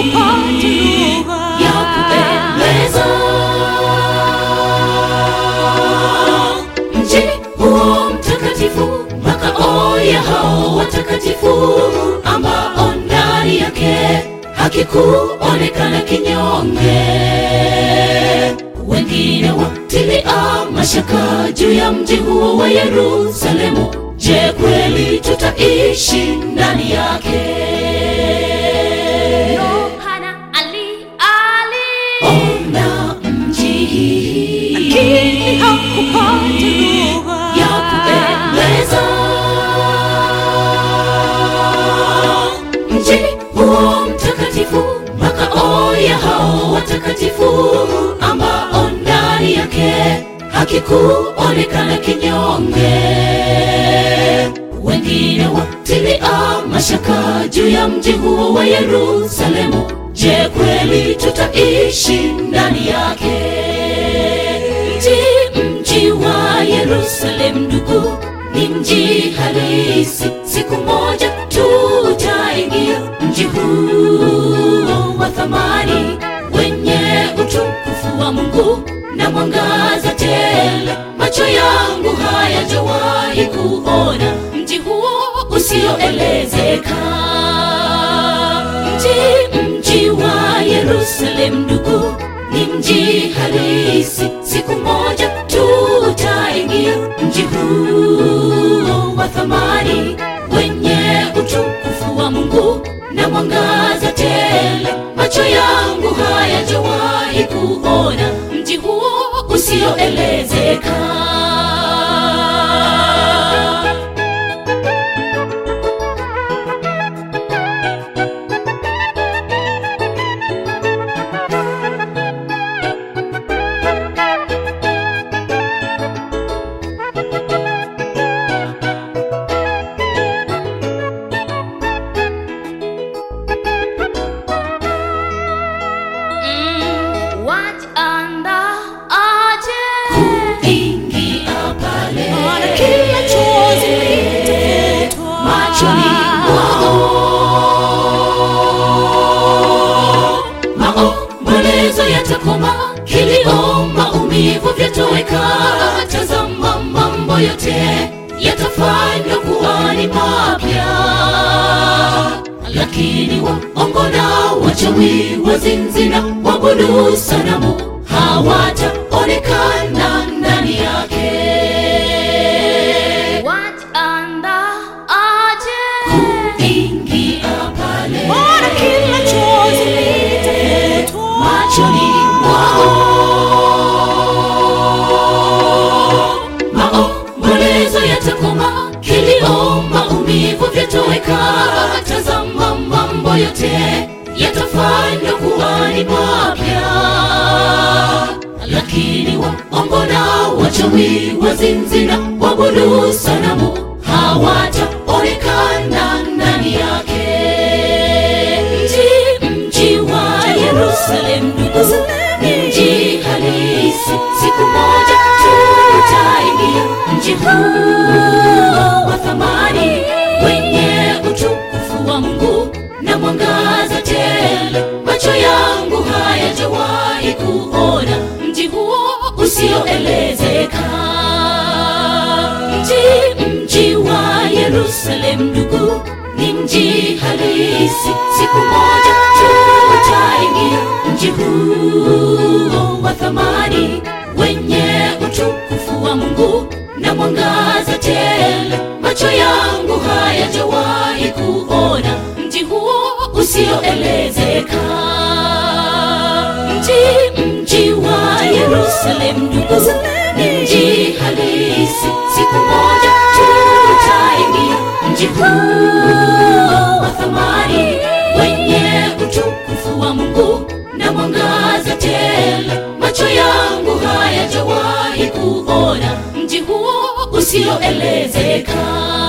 ya kupendeza. Mji huo mtakatifu, makao ya hao watakatifu, ambao ndani yake hakikuonekana kinyonge. Wengine watilia mashaka juu ya mji huo wa Yerusalemu. Je, kweli tutaishi ndani yake? Yohana ona mji, lakini hakupata lugha ya kupendeza. Mji huo mtakatifu, makao ya hao watakatifu, ambao ndani yake hakikuonekana kinyonge. Wengine watilia mashaka juu ya mji huo wa Yerusalemu. Je, kweli tutaishi ndani yake? Mji wa Yerusalemu ndugu, ni mji halisi. Siku moja tutaingia mji huo wa thamani, wenye utukufu wa Mungu na mwangaza tele. Macho yangu hayajawahi kuona mji huo usioelezeka. Mji wa Yerusalemu ndugu, ni mji halisi. Siku moja tutaingia mji huo wa thamani, wenye utukufu wa Mungu na mwangaza tele. Macho yangu hayajawahi kuona mji huo usioelezeka. Kuingia pale, kila chozi litafutwa machoni mwao. Maombolezo yatakoma, kilio, maumivu vyatoweka. Tazama, mambo yote yatafanywa kuwa ni mapya. Lakini waongo na wachawi, wazinzi na waabudu sanamu hawataonekana ndani yake. Kuingia pale, kila chozi litafutwa machoni mwao. Maombolezo yatakoma, kilio, maumivu vyatoweka. Tazama, mambo yote yatafanywa kuwa ni mapya. Lakini waongo na wachawi, wazinzi na waabudu sanamu hawataonekana ndani yake. Mji wa Yerusalemu ndugu, ni mji halisi. Siku moja tutaingia mji huo wa thamani, wenye utukufu wa Mungu na mwangaza tele. Macho yangu hayajawahi kuona mji huo usioelezeka. Mji wa Yerusalemu ndugu, ni mji halisi. Siku moja tutaingia mji huo wa thamani, wenye utukufu wa Mungu na mwangaza tele. Macho yangu hayajawahi kuona mji huo usioelezeka. Mji wa Yerusalemu ndugu, ni mji halisi. Siku moja tutaingia mji huo wa thamani, wenye utukufu wa Mungu na mwangaza tele. Macho yangu hayajawahi kuona mji huo usioelezeka.